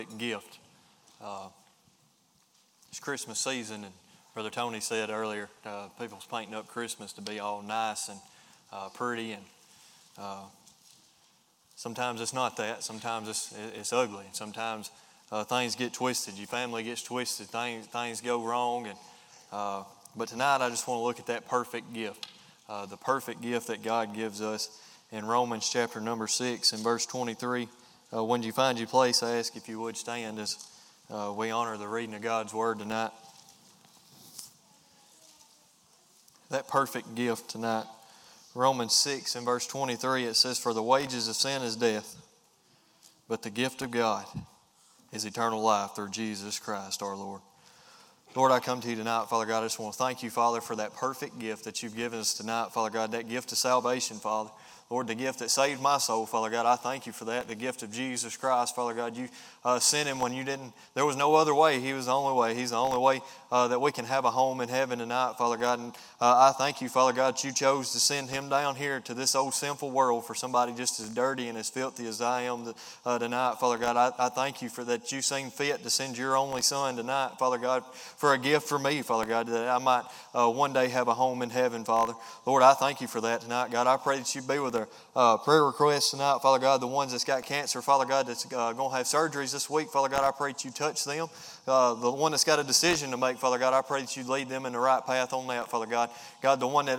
gift. It's Christmas season, and Brother Tony said earlier, people's painting up Christmas to be all nice and pretty, and sometimes it's not that. Sometimes it's ugly, and sometimes things get twisted. Your family gets twisted. Things go wrong, and but tonight I just want to look at that perfect gift, the perfect gift that God gives us in Romans chapter number 6 and verse 23. When you find your place, I ask if you would stand as we honor the reading of God's Word tonight. That perfect gift tonight. Romans 6 and verse 23, it says, "For the wages of sin is death, but the gift of God is eternal life through Jesus Christ our Lord." Lord, I come to you tonight, Father God. I just want to thank you, Father, for that perfect gift that you've given us tonight, Father God, that gift of salvation, Father. Lord, the gift that saved my soul, Father God, I thank you for that. The gift of Jesus Christ, Father God, you sent him when you didn't, there was no other way. He was the only way. He's the only way that we can have a home in heaven tonight, Father God. And I thank you, Father God, that you chose to send him down here to this old sinful world for somebody just as dirty and as filthy as I am tonight, Father God. I thank you for that you seem fit to send your only son tonight, Father God, for a gift for me, Father God, that I might one day have a home in heaven, Father. Lord, I thank you for that tonight, God. I pray that you be with our prayer requests tonight, Father God, the ones that's got cancer, Father God, that's going to have surgeries this week, Father God, I pray that you touch them. The one that's got a decision to make, Father God, I pray that you lead them in the right path on that, Father God. God, the one that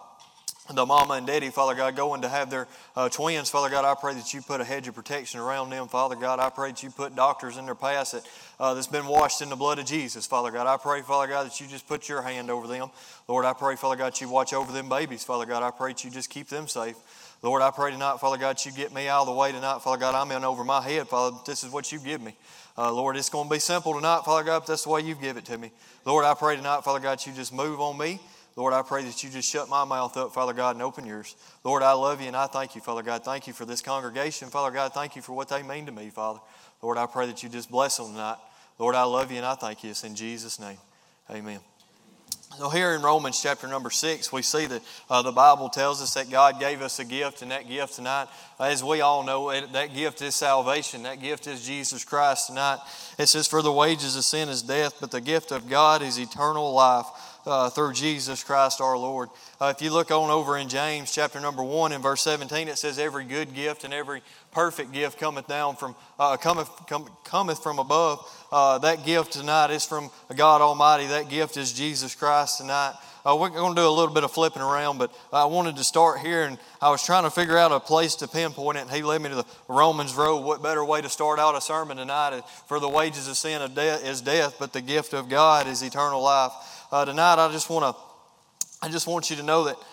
the mama and daddy, Father God, going to have their twins, Father God, I pray that you put a hedge of protection around them, Father God. I pray that you put doctors in their path that's been washed in the blood of Jesus, Father God. I pray, Father God, that you just put your hand over them. Lord, I pray, Father God, that you watch over them babies, Father God. I pray that you just keep them safe. Lord, I pray tonight, Father God, that you get me out of the way tonight, Father God. I'm in over my head, Father. This is what you give me. Lord, it's going to be simple tonight, Father God, but that's the way you give it to me. Lord, I pray tonight, Father God, that you just move on me. Lord, I pray that you just shut my mouth up, Father God, and open yours. Lord, I love you and I thank you, Father God. Thank you for this congregation, Father God. Thank you for what they mean to me, Father. Lord, I pray that you just bless them tonight. Lord, I love you and I thank you. It's in Jesus' name. Amen. So here in Romans chapter number 6, we see that the Bible tells us that God gave us a gift, and that gift tonight, as we all know, that gift is salvation. That gift is Jesus Christ tonight. It says, "For the wages of sin is death, but the gift of God is eternal life through Jesus Christ our Lord." If you look on over in James chapter number 1 and verse 17, it says, "Every good gift and every perfect gift cometh down from cometh from above." That gift tonight is from God Almighty. That gift is Jesus Christ tonight. We're going to do a little bit of flipping around, but I wanted to start here, and I was trying to figure out a place to pinpoint it, and he led me to the Romans road. What better way to start out a sermon tonight? For the wages of sin is death, but the gift of God is eternal life. Tonight, I just want you to know that,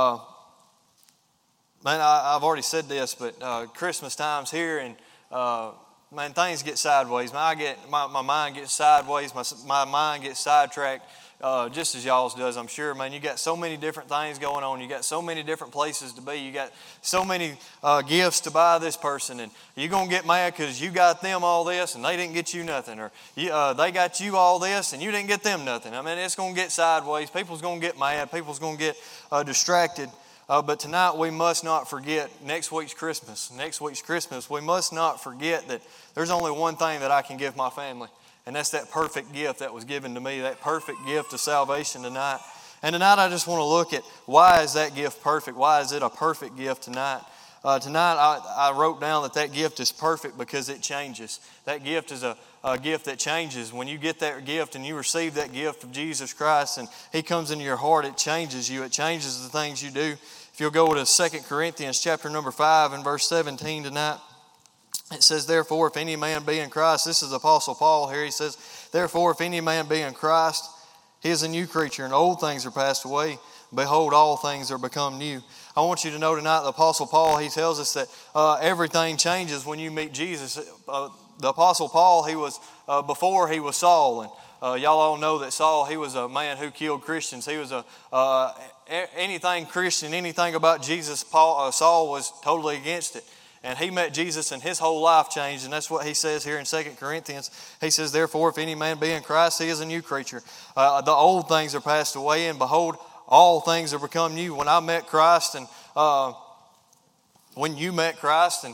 man, I've already said this, but Christmas time's here, and man, things get sideways. Man, my mind gets sideways. My mind gets sidetracked, just as y'all's does, I'm sure. Man, you got so many different things going on. You got so many different places to be. You got so many gifts to buy this person, and you're gonna get mad because you got them all this and they didn't get you nothing, or they got you all this and you didn't get them nothing. I mean, it's gonna get sideways. People's gonna get mad. People's gonna get distracted. But tonight we must not forget next week's Christmas. Next week's Christmas, we must not forget that there's only one thing that I can give my family, and that's that perfect gift that was given to me, that perfect gift of salvation tonight. And tonight I just want to look at why is that gift perfect? Why is it a perfect gift tonight? Tonight I wrote down that gift is perfect because it changes. That gift is a gift that changes. When you get that gift and you receive that gift of Jesus Christ and He comes into your heart, it changes you. It changes the things you do. If you'll go to 2 Corinthians chapter number 5 and verse 17 tonight, it says, "Therefore, if any man be in Christ," this is Apostle Paul here, he says, "Therefore, if any man be in Christ, he is a new creature, and old things are passed away. Behold, all things are become new." I want you to know tonight, the Apostle Paul, he tells us that everything changes when you meet Jesus. The Apostle Paul, he was before he was Saul, and y'all all know that Saul, he was a man who killed Christians. He was anything Christian, anything about Jesus, Saul was totally against it. And he met Jesus and his whole life changed. And that's what he says here in 2 Corinthians. He says, "Therefore, if any man be in Christ, he is a new creature. The old things are passed away, and behold, all things are become new." When I met Christ, and when you met Christ, and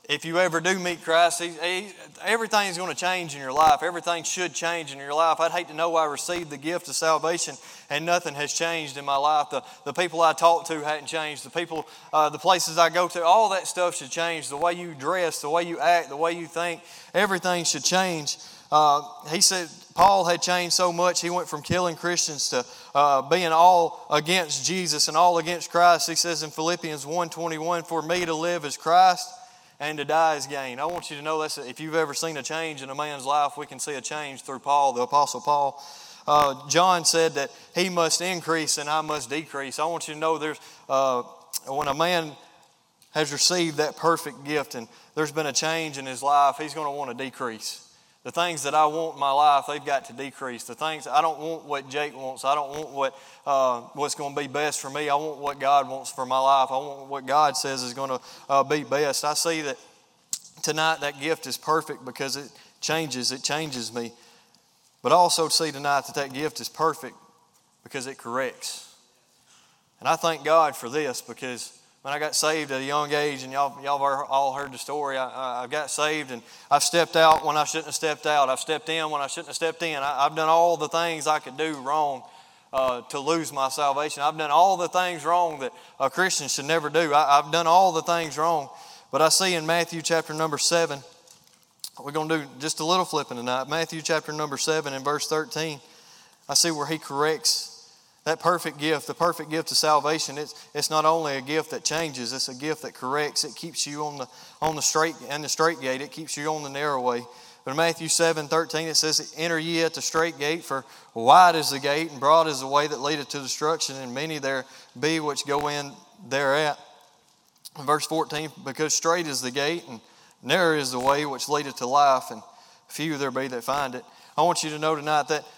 if you ever do meet Christ, everything's going to change in your life. Everything should change in your life. I'd hate to know I received the gift of salvation and nothing has changed in my life. The people I talk to hadn't changed. The places I go to, all that stuff should change. The way you dress, the way you act, the way you think, everything should change. He said Paul had changed so much. He went from killing Christians to being all against Jesus and all against Christ. He says in Philippians 1:21, "For me to live is Christ, and to die is gain." I want you to know that if you've ever seen a change in a man's life, we can see a change through Paul, the Apostle Paul. John said that he must increase and I must decrease. I want you to know when a man has received that perfect gift and there's been a change in his life, he's going to want to decrease. The things that I want in my life, they've got to decrease. The things, I don't want what Jake wants. I don't want what's going to be best for me. I want what God wants for my life. I want what God says is going to be best. I see that tonight that gift is perfect because it changes me. But I also see tonight that gift is perfect because it corrects. And I thank God for this because when I got saved at a young age, and y'all have all heard the story, I got saved and I've stepped out when I shouldn't have stepped out. I've stepped in when I shouldn't have stepped in. I've done all the things I could do wrong to lose my salvation. I've done all the things wrong that a Christian should never do. I've done all the things wrong. But I see in Matthew chapter number 7, we're going to do just a little flipping tonight. Matthew chapter number 7 and verse 13, I see where he corrects that perfect gift, the perfect gift of salvation. It's not only a gift that changes, it's a gift that corrects. It keeps you on the straight gate. It keeps you on the narrow way. But in Matthew 7:13 it says, "Enter ye at the straight gate, for wide is the gate, and broad is the way that leadeth to destruction, and many there be which go in thereat." In verse 14, "Because straight is the gate, and narrow is the way which leadeth to life, and few there be that find it." I want you to know tonight that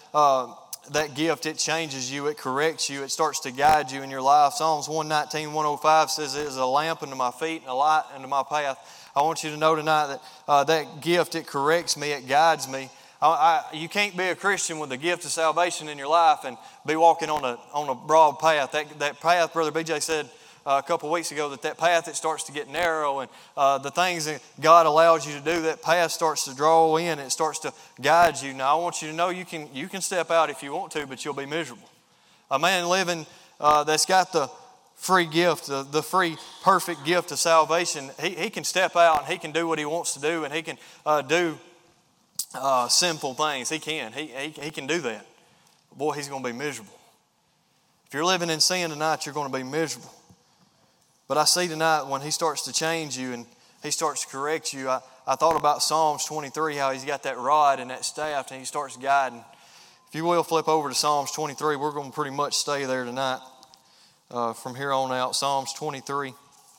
that gift, it changes you, it corrects you, it starts to guide you in your life. Psalms 119, 105 says, "It is a lamp unto my feet and a light unto my path." I want you to know tonight that that gift, it corrects me, it guides me. You can't be a Christian with the gift of salvation in your life and be walking on a broad path. That path, Brother BJ said a couple of weeks ago, that path, it starts to get narrow, and the things that God allows you to do, that path starts to draw in, it starts to guide you. Now, I want you to know you can step out if you want to, but you'll be miserable. A man living that's got the free gift, the free perfect gift of salvation, he can step out and he can do what he wants to do, and he can do sinful things. He can do that. Boy, he's going to be miserable. If you're living in sin tonight, you're going to be miserable. But I see tonight when he starts to change you and he starts to correct you, I thought about Psalms 23, how he's got that rod and that staff and he starts guiding. If you will, flip over to Psalms 23. We're going to pretty much stay there tonight from here on out. Psalms 23.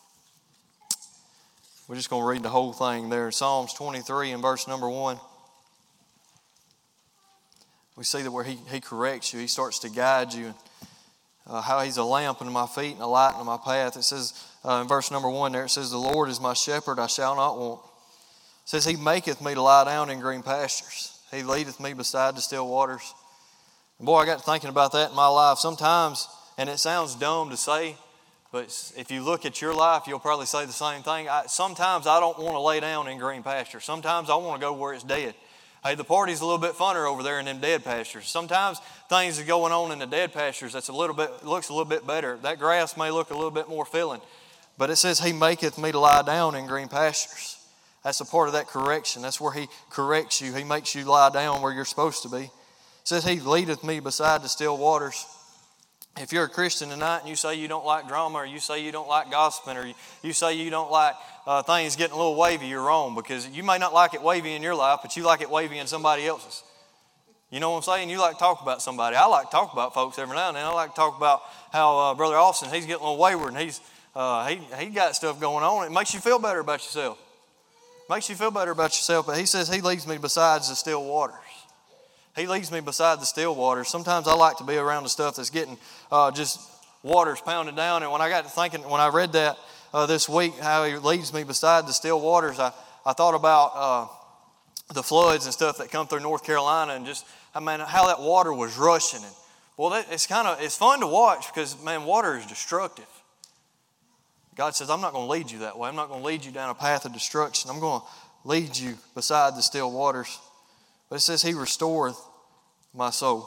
We're just going to read the whole thing there. Psalms 23 and verse number 1. We see that where he corrects you, he starts to guide you. How he's a lamp unto my feet and a light unto my path. It says in verse number 1 there, it says, "The Lord is my shepherd, I shall not want. It says, He maketh me to lie down in green pastures. He leadeth me beside the still waters." And boy, I got thinking about that in my life. Sometimes, and it sounds dumb to say, but if you look at your life, you'll probably say the same thing. Sometimes I don't want to lay down in green pastures. Sometimes I want to go where it's dead. Hey, the party's a little bit funner over there in them dead pastures. Sometimes things are going on in the dead pastures looks a little bit better. That grass may look a little bit more filling. But it says, He maketh me to lie down in green pastures. That's a part of that correction. That's where He corrects you. He makes you lie down where you're supposed to be. It says, He leadeth me beside the still waters. If you're a Christian tonight and you say you don't like drama, or you say you don't like gossiping, or you say you don't like things getting a little wavy, you're wrong, because you may not like it wavy in your life, but you like it wavy in somebody else's. You know what I'm saying? You like to talk about somebody. I like to talk about folks every now and then. I like to talk about how Brother Austin, he's getting a little wayward, and he got stuff going on. It makes you feel better about yourself. Makes you feel better about yourself. But he says He leads me beside the still waters. He leads me beside the still waters. Sometimes I like to be around the stuff that's getting just waters pounded down. And when I got to thinking, when I read that this week, how He leads me beside the still waters, I thought about the floods and stuff that come through North Carolina, and just how that water was rushing. And well, it's fun to watch because, man, water is destructive. God says, I'm not going to lead you that way. I'm not going to lead you down a path of destruction. I'm going to lead you beside the still waters. But it says, He restoreth my soul.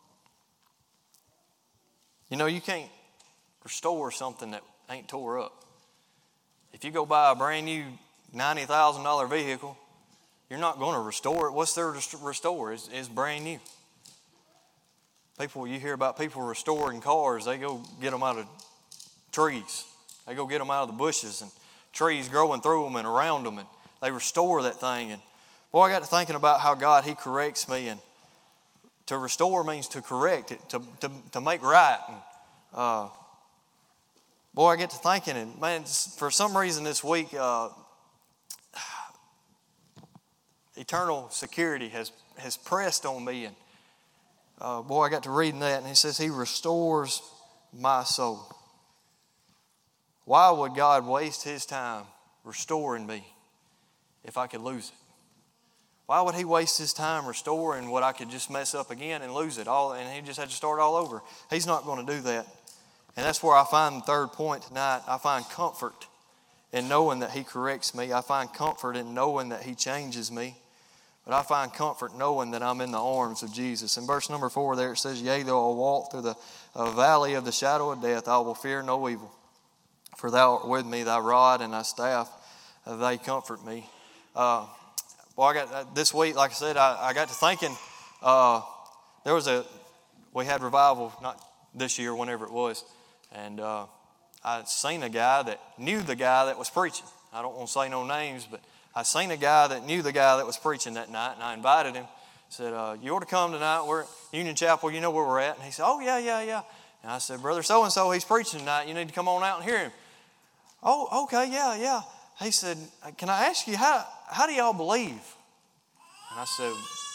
You know, you can't restore something that ain't tore up. If you go buy a brand new $90,000 vehicle, you're not going to restore it. What's there to restore? It's brand new. You hear about people restoring cars. They go get them out of trees. They go get them out of the bushes and trees growing through them and around them. And they restore that thing. And boy, I got to thinking about how God, He corrects me. And to restore means to correct it, to make right. And boy, I get to thinking, and man, for some reason this week, eternal security has pressed on me. And boy, I got to reading that, and He says, He restores my soul. Why would God waste His time restoring me if I could lose it? Why would He waste His time restoring what I could just mess up again and lose it all, and He just had to start all over? He's not going to do that. And that's where I find the third point tonight. I find comfort in knowing that He corrects me. I find comfort in knowing that He changes me. But I find comfort knowing that I'm in the arms of Jesus. In verse number 4 there it says, Yea, though I walk through the valley of the shadow of death, I will fear no evil. For Thou art with me, Thy rod and Thy staff, they comfort me. I got this week, like I said, I got to thinking. We had revival, not this year, whenever it was, and I seen a guy that knew the guy that was preaching. I don't want to say no names, but I seen a guy that knew the guy that was preaching that night, and I invited him. Said, you ought to come tonight. We're at Union Chapel. You know where we're at. And he said, oh, yeah. And I said, Brother so-and-so, he's preaching tonight. You need to come on out and hear him. Oh, okay, yeah. He said, can I ask you, how do y'all believe? And I said,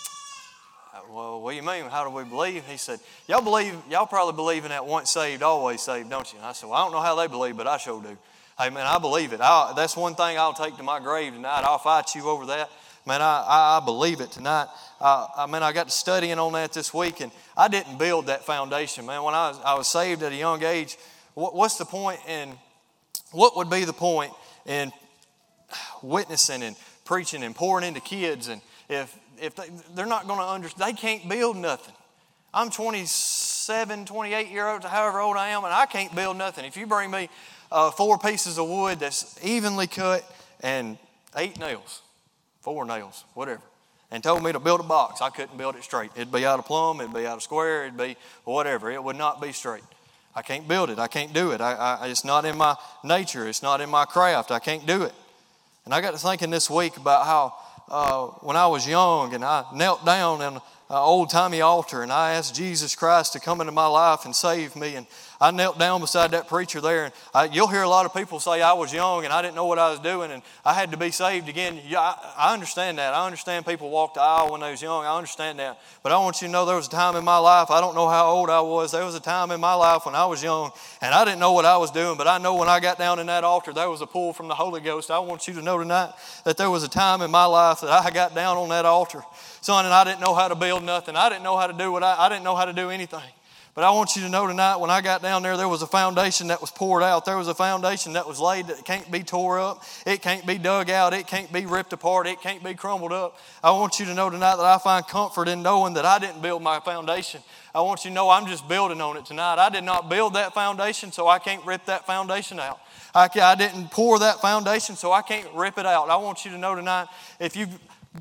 well, what do you mean? How do we believe? He said, y'all probably believe in that once saved, always saved, don't you? And I said, well, I don't know how they believe, but I sure do. Hey, man, I believe it. That's one thing I'll take to my grave tonight. I'll fight you over that. Man, I believe it tonight. I got to studying on that this week, and I didn't build that foundation, man. When I was saved at a young age, what's the point in, what would be the point in witnessing and preaching and pouring into kids, and if they're not going to understand, they can't build nothing. I'm 27, 28 years old, however old I am, and I can't build nothing. If you bring me 4 pieces of wood that's evenly cut and 8 nails, 4 nails, whatever, and told me to build a box, I couldn't build it straight. It'd be out of plumb, it'd be out of square, it'd be whatever. It would not be straight. I can't build it. I can't do it. It's not in my nature. It's not in my craft. I can't do it. And I got to thinking this week about how when I was young and I knelt down in an old-timey altar and I asked Jesus Christ to come into my life and save me, and I knelt down beside that preacher there, and you'll hear a lot of people say I was young and I didn't know what I was doing and I had to be saved again. Yeah, I understand that. I understand people walked the aisle when they was young. I understand that. But I want you to know there was a time in my life, I don't know how old I was, there was a time in my life when I was young and I didn't know what I was doing, but I know when I got down in that altar, there was a pull from the Holy Ghost. I want you to know tonight that there was a time in my life that I got down on that altar, son, and I didn't know how to build nothing. I didn't know how to do I didn't know how to do anything. But I want you to know tonight, when I got down there was a foundation that was poured out. There was a foundation that was laid that can't be tore up. It can't be dug out. It can't be ripped apart. It can't be crumbled up. I want you to know tonight that I find comfort in knowing that I didn't build my foundation. I want you to know I'm just building on it tonight. I did not build that foundation, so I can't rip that foundation out. I didn't pour that foundation, so I can't rip it out. I want you to know tonight, if you've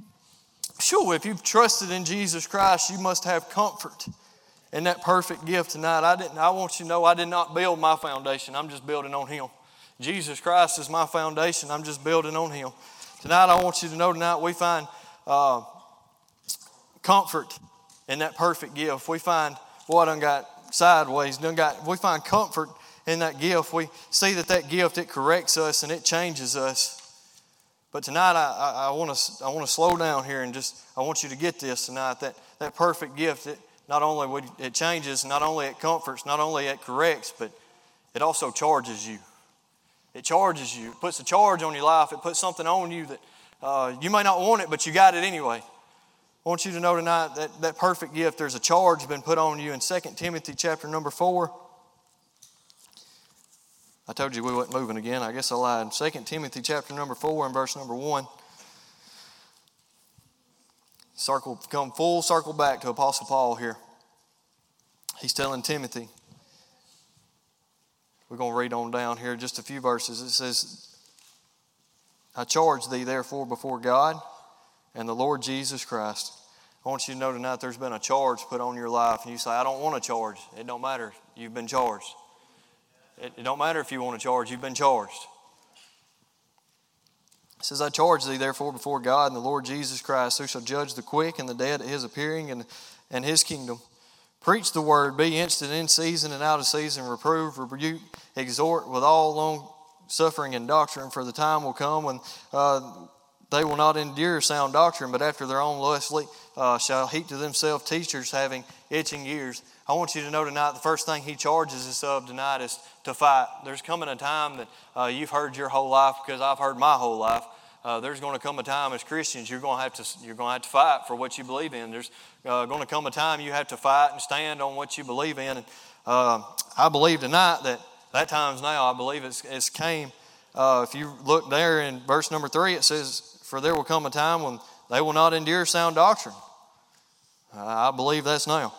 trusted in Jesus Christ, you must have comfort in that perfect gift tonight. I want you to know I did not build my foundation. I'm just building on Him. Jesus Christ is my foundation. I'm just building on Him. Tonight I want you to know tonight we find comfort in that perfect gift. We find what I got sideways. We find comfort in that gift. We see that gift, it corrects us and it changes us. But tonight I want to slow down here and I want you to get this tonight, that perfect gift, not only it changes, not only it comforts, not only it corrects, but it also charges you. It charges you. It puts a charge on your life. It puts something on you that you may not want it, but you got it anyway. I want you to know tonight that perfect gift, there's a charge been put on you in 2 Timothy chapter number 4. I told you we wasn't moving again. I guess I lied. 2 Timothy chapter number 4 and verse number 1. Come full circle back to Apostle Paul here. He's telling Timothy. We're going to read on down here just a few verses. It says, I charge thee therefore before God and the Lord Jesus Christ. I want you to know tonight there's been a charge put on your life. And you say, I don't want a charge. It don't matter. You've been charged. It don't matter if you want a charge. You've been charged. It says, I charge thee therefore before God and the Lord Jesus Christ, who shall judge the quick and the dead at his appearing and his kingdom. Preach the word, be instant in season and out of season, reprove, rebuke, exhort with all long suffering and doctrine, for the time will come when they will not endure sound doctrine, but after their own lustly shall heap to themselves teachers having itching ears. I want you to know tonight the first thing he charges us of tonight is to fight. There's coming a time that you've heard your whole life, because I've heard my whole life. There's going to come a time as Christians you're going to have to fight for what you believe in. There's going to come a time you have to fight and stand on what you believe in. And I believe tonight that time's now. I believe it's came. If you look there in verse number 3, it says, for there will come a time when they will not endure sound doctrine. I believe that's now.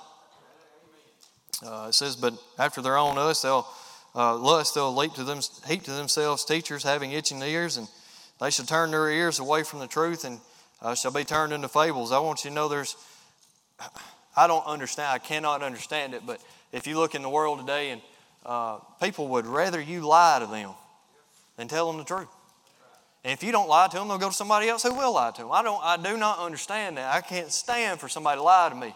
It says, but after their own lust, they'll heap to themselves teachers having itching ears, and they shall turn their ears away from the truth and shall be turned into fables. I want you to know I don't understand, I cannot understand it, but if you look in the world today, and people would rather you lie to them than tell them the truth. And if you don't lie to them, they'll go to somebody else who will lie to them. I do not understand that. I can't stand for somebody to lie to me.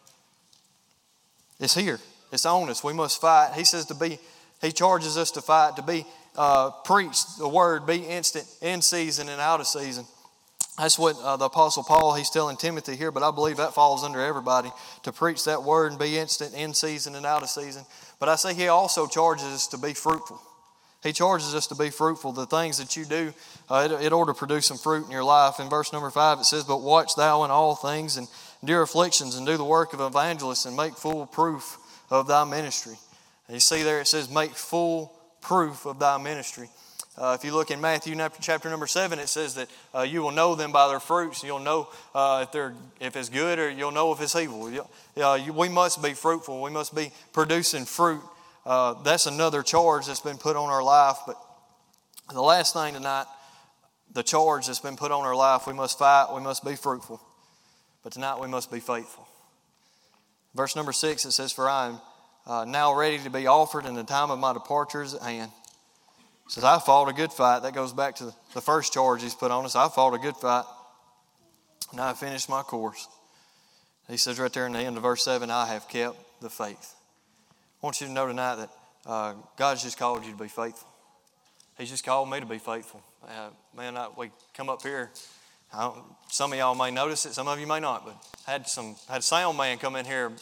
It's here. It's on us. We must fight. He says he charges us to fight, to be preach the word, be instant in season and out of season. That's what the Apostle Paul, he's telling Timothy here, but I believe that falls under everybody, to preach that word and be instant in season and out of season. But I say he also charges us to be fruitful. He charges us to be fruitful. The things that you do, it ought to produce some fruit in your life. In verse number 5 it says, but watch thou in all things and endure afflictions and do the work of evangelists and make full proof of thy ministry. And you see there it says make full proof of thy ministry. If you look in Matthew chapter number 7, it says that you will know them by their fruits. You'll know if it's good, or you'll know if it's evil. We must be fruitful. We must be producing fruit. That's another charge that's been put on our life. But the last thing tonight, the charge that's been put on our life, we must fight, we must be fruitful. But tonight we must be faithful. Verse number 6, it says, for I am now ready to be offered, and the time of my departure is at hand. It says, I fought a good fight. That goes back to the first charge he's put on us. I fought a good fight. Now I finished my course. He says right there in the end of verse 7, I have kept the faith. I want you to know tonight that God's just called you to be faithful. He's just called me to be faithful. We come up here. Some of y'all may notice it, some of you may not, but had a sound man come in here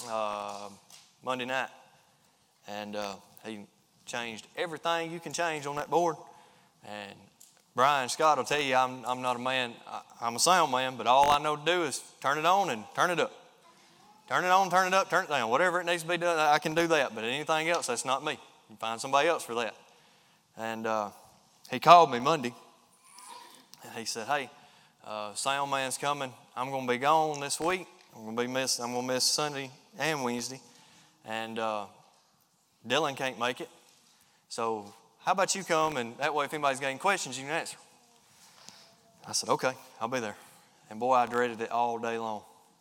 Monday night, and he changed everything you can change on that board. And Brian Scott will tell you I'm not a man, I'm a sound man, but all I know to do is turn it on and turn it up. Turn it on, turn it up, turn it down. Whatever it needs to be done, I can do that. But anything else, that's not me. You can find somebody else for that. And he called me Monday, and he said, hey, sound man's coming. I'm going to be gone this week. I'm going to miss Sunday and Wednesday. And Dylan can't make it. So how about you come, and that way if anybody's got any questions, you can answer. I said, okay, I'll be there. And boy, I dreaded it all day long.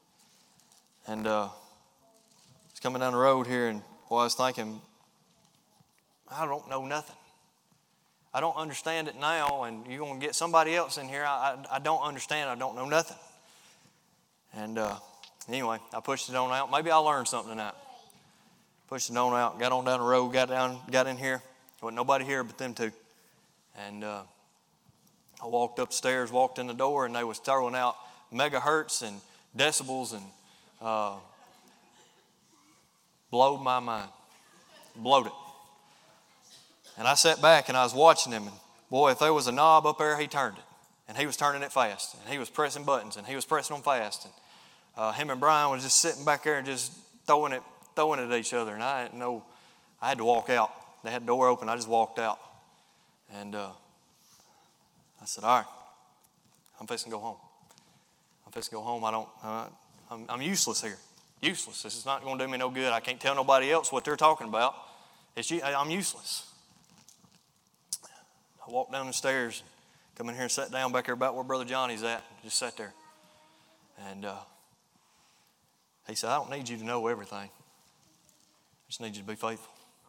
And I was coming down the road here, and boy, I was thinking, I don't know nothing. I don't understand it now, and you're going to get somebody else in here. I don't understand. I don't know nothing. And anyway, I pushed it on out. Maybe I'll learn something tonight. Pushed it on out, got on down the road, got in here. There wasn't nobody here but them two. And I walked up the stairs, walked in the door, and they was throwing out megahertz and decibels, and blowed my mind. Blowed it. And I sat back and I was watching him, and boy, if there was a knob up there, he turned it. And he was turning it fast. And he was pressing buttons, and he was pressing them fast. And him and Brian was just sitting back there and just throwing it at each other. And I didn't know, I had to walk out. They had the door open. I just walked out. And I said, all right, I'm fixing to go home. I'm fixing to go home. I'm useless here. Useless. This is not going to do me no good. I can't tell nobody else what they're talking about. I'm useless. I walked down the stairs, come in here and sat down back there about where Brother Johnny's at. Just sat there. And he said, I don't need you to know everything. I just need you to be faithful.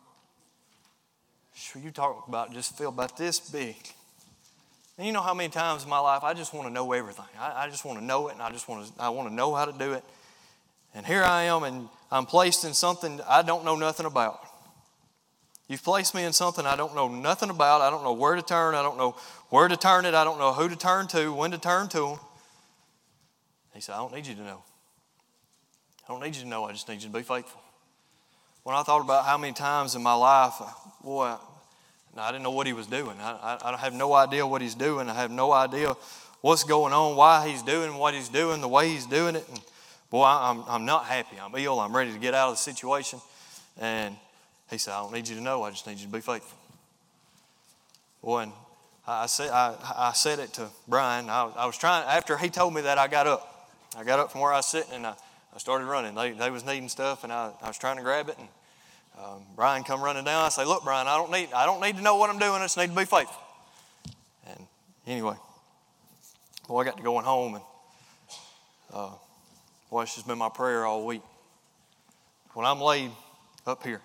Sure, you talk about just feel about this big. And you know how many times in my life I just want to know everything. I just want to know it, and I want to know how to do it. And here I am, and I'm placed in something I don't know nothing about. You've placed me in something I don't know nothing about. I don't know where to turn. I don't know where to turn it. I don't know who to turn to, when to turn to them. He said, I don't need you to know. I don't need you to know. I just need you to be faithful. When I thought about how many times in my life, boy, I didn't know what he was doing. I have no idea what he's doing. I have no idea what's going on, why he's doing what he's doing, the way he's doing it. And boy, I'm not happy. I'm ill. I'm ready to get out of the situation. And he said, I don't need you to know. I just need you to be faithful. Boy, and I said it to Brian. I was trying, after he told me that, I got up. I got up from where I was sitting, and I started running. They was needing stuff, and I was trying to grab it. And Brian come running down. I say, look, Brian, I don't need to know what I'm doing. I just need to be faithful. And anyway, boy, I got to going home, and boy, it's just been my prayer all week. When I'm laid up here,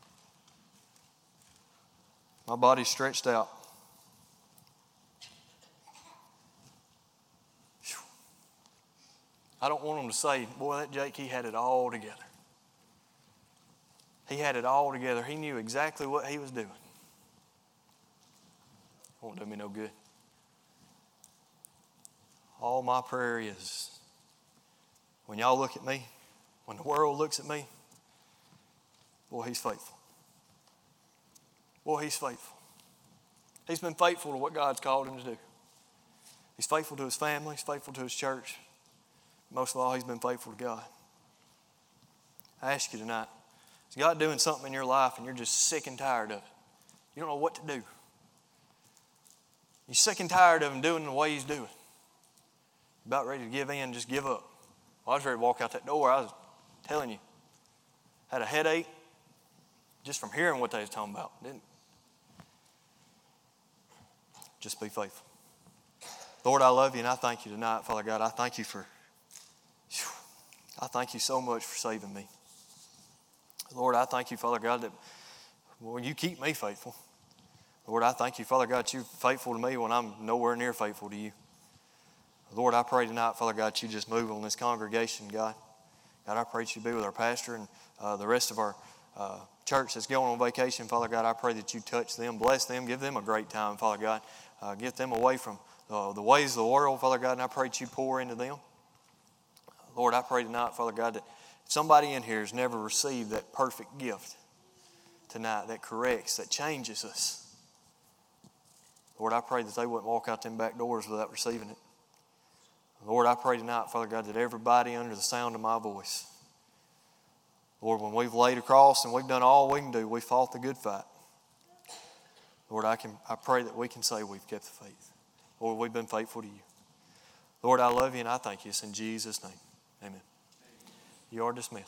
my body's stretched out. I don't want them to say, boy, that Jake, he had it all together. He had it all together. He knew exactly what he was doing. It won't do me no good. All my prayer is, when y'all look at me, when the world looks at me, boy, he's faithful. Boy, he's faithful. He's been faithful to what God's called him to do. He's faithful to his family. He's faithful to his church. Most of all, he's been faithful to God. I ask you tonight, is God doing something in your life and you're just sick and tired of it? You don't know what to do. You're sick and tired of him doing the way he's doing. You're about ready to give in, just give up. Well, I was ready to walk out that door. I was telling you. Had a headache just from hearing what they was talking about. Just be faithful. Lord, I love you and I thank you tonight, Father God. I thank you so much for saving me. Lord, I thank you, Father God, that when you keep me faithful. Lord, I thank you, Father God, that you're faithful to me when I'm nowhere near faithful to you. Lord, I pray tonight, Father God, that you just move on this congregation, God. God, I pray that you be with our pastor and the rest of our church that's going on vacation. Father God, I pray that you touch them, bless them, give them a great time, Father God. Get them away from the ways of the world, Father God, and I pray that you pour into them. Lord, I pray tonight, Father God, that if somebody in here has never received that perfect gift tonight that corrects, that changes us, Lord, I pray that they wouldn't walk out them back doors without receiving it. Lord, I pray tonight, Father God, that everybody under the sound of my voice, Lord, when we've laid across and we've done all we can do, we fought the good fight. Lord, I pray that we can say we've kept the faith. Lord, we've been faithful to you. Lord, I love you and I thank you. It's in Jesus' name. Amen. You are dismissed.